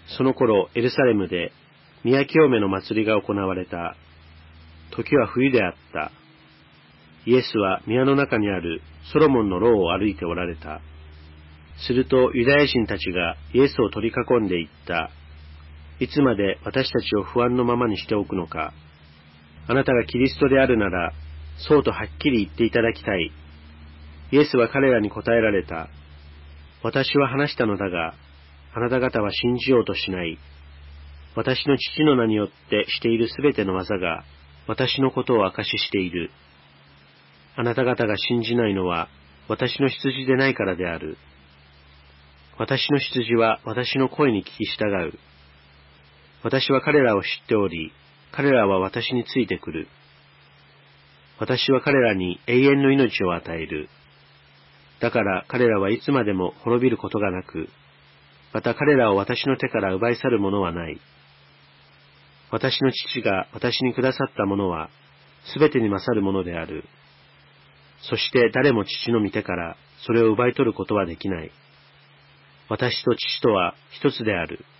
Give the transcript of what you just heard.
その頃、エルサレムで宮清めの祭りが行われた。時は冬であった。イエスは宮の中にあるソロモンの牢を歩いておられた。するとユダヤ人たちがイエスを取り囲んでいった。いつまで私たちを不安のままにしておくのか。あなたがキリストであるなら、そうとはっきり言っていただきたい。イエスは彼らに答えられた。私は話したのだが、あなた方は信じようとしない。私の父の名によってしているすべての技が、私のことを証ししている。あなた方が信じないのは、私の羊でないからである。私の羊は私の声に聞き従う。私は彼らを知っており、彼らは私についてくる。私は彼らに永遠の命を与える。だから彼らはいつまでも滅びることがなく、また彼らを私の手から奪い去るものはない。私の父が私にくださったものは、すべてに勝るものである。そして誰も父の御手からそれを奪い取ることはできない。私と父とは一つである。